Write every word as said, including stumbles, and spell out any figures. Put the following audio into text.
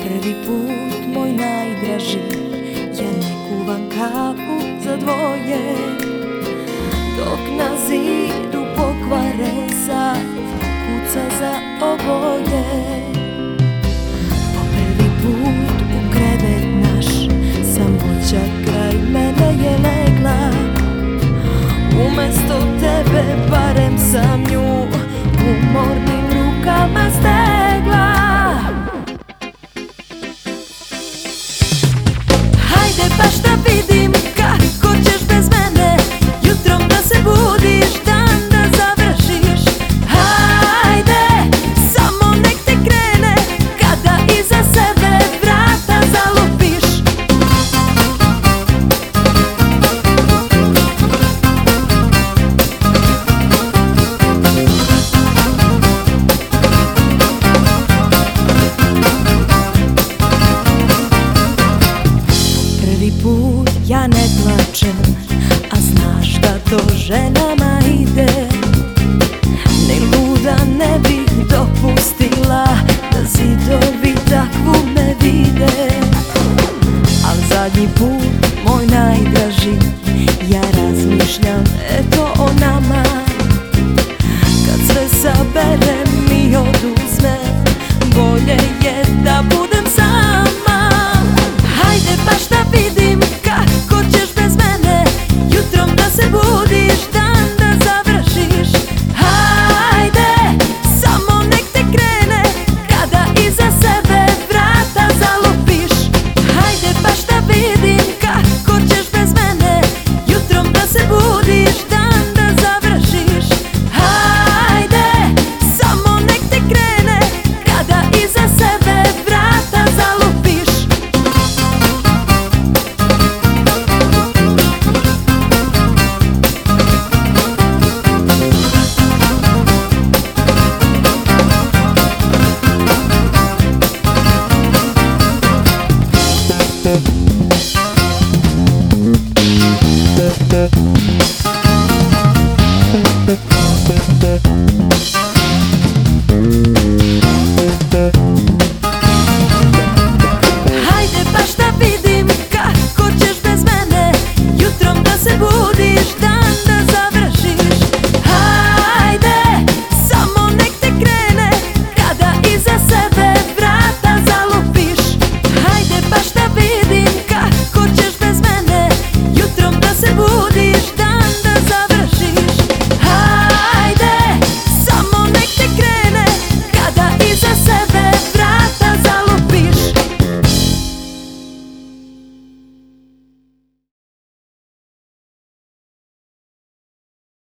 prvi put moj najdraži, ja ne kuvam kafu za dvoje, dok na zidu pokvaren sat kuca za oboje. Po prvi put u krevet naš, samoća kraj mene je legla, umesto tebe barem sam nju umornim rukama stegla. Hajde baš da vidim kako ćeš bez mene jutrom da se budiš, dan da završiš. Hajde, samo nek te krene kada iza sebe vrata zalupiš. Prvi put ja ne plačem, a znaš da to ženama ide. Ni luda ne bih dopustila da zidovi takvu me vide. Al zadnji put, moj najdraži, ja razmišljam eto o nama. Kad sve saberem i oduzmem, bolje je da budem sama. Hajde baš da vidim kako ćeš bez mene jutrom da se budiš, dan da završiš. Hajde, samo nek te krene kada iza sebe vrata zalupiš. Hajde baš da vidim kako ćeš bez mene jutrom da se budiš, dan da završiš. Hajde, samo nek te krene kada iza sebe vrata zalupiš. Thank